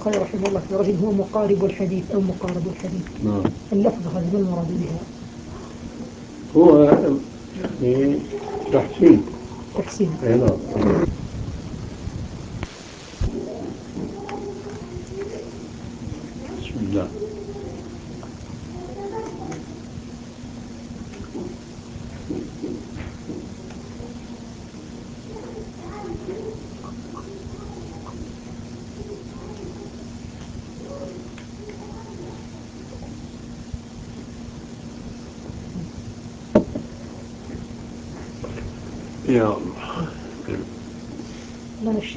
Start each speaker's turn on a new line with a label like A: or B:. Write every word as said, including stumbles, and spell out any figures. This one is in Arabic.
A: البخاري رحمه الله في رجل هو مقارب الحديث أو مقارب الحديث.
B: نعم.
A: اللفظ هذا ما المراد بها؟
B: هو يعني تحسين.
A: تحسين.
B: أي نعم. بسم الله. يا الله.
A: من